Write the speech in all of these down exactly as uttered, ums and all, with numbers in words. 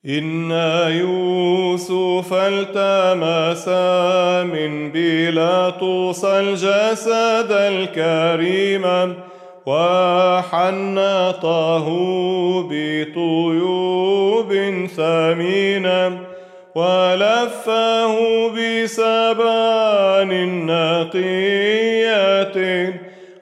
إن يوسف التمس من بيلاطس الجسد الكريم وحنطه بطيوب ثمينة ولفه بسبان نقية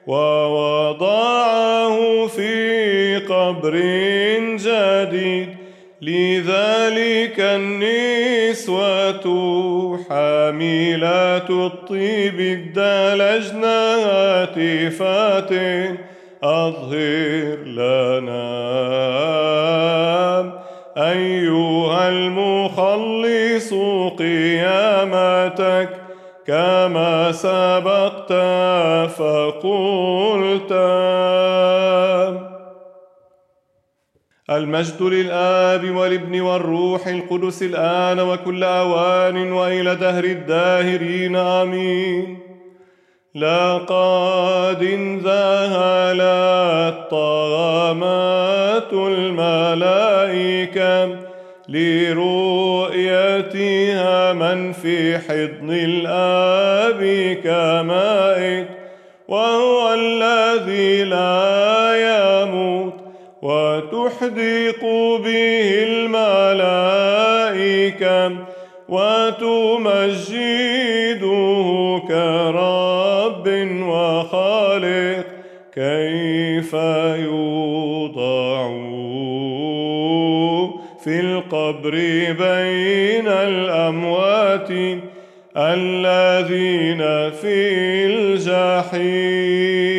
ووضعه في قبر جديد. لذلك النسوة حاملات الطيب ادلجن هاتفات أظهر لنا أيها المخلص قيامتك كما سبقت فقلت. المجد للآب والابن والروح القدس الآن وكل أوان وإلى دهر الداهرين آمين. لقد انذهلت طغمات الملائكة لرؤيتها من في حضن الآب كمائت، وهو الذي لا يموت، وتحدق به الملائكة وتمجده كرب وخالق. كيف يوضع في القبر بين الأموات الذين في الجحيم.